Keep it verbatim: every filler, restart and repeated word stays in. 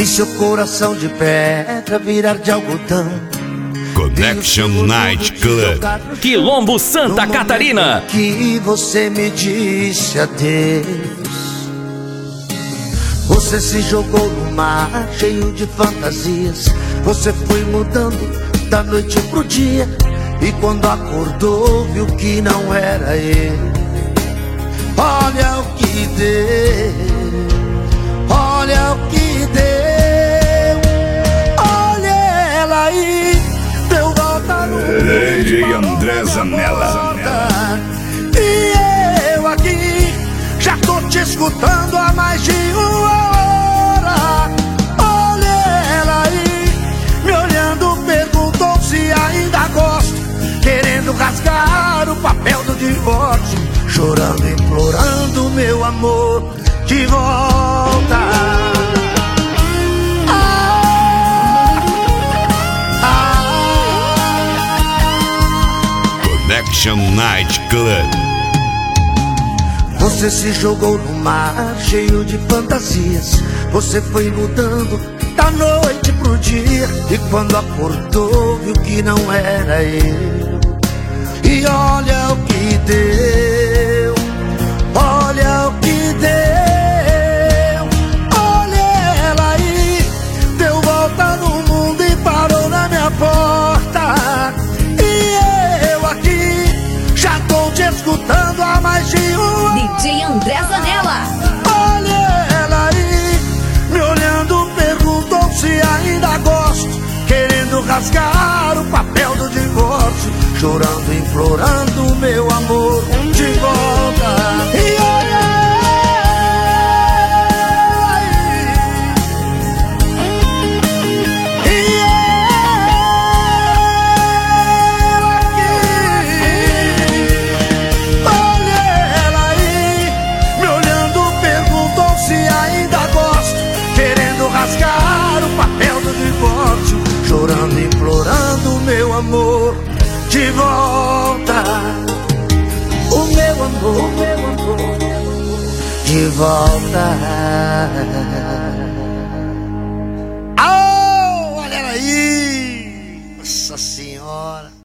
Vi seu coração de pedra virar de algodão. Connection Night Club, Quilombo, Santa Catarina. Que você me disse adeus. Você se jogou no mar cheio de fantasias. Você foi mudando da noite pro dia, e quando acordou viu que não era ele. Olha o que deu, olha o que deu. Olha ela aí, deu volta no D J André Zanella. E eu aqui já tô te escutando há mais de uma hora. Olha ela aí, me olhando, perguntou se ainda gosto, querendo rasgar o papel do divórcio, chorando, implorando meu amor de volta. Ah, ah. Connection Night Club. Você se jogou no mar cheio de fantasias. Você foi mudando da noite pro dia, e quando acordou viu que não era eu. E olha o que deu, olha o que deu. Olha ela aí, deu volta no mundo e parou na minha porta. E eu aqui já tô te escutando há mais de uma. D J André Zanella. Olha ela aí, me olhando, perguntou se ainda gosto, querendo rasgar o papel do divórcio, chorando, implorando meu amor de volta. E olha aí, e ela aqui. Olha ela aí, me olhando, perguntou se ainda gosto, querendo rasgar o papel do divórcio, chorando, implorando meu amor de volta. O meu amor, o meu amor de volta. Oh, olha ela aí, nossa senhora.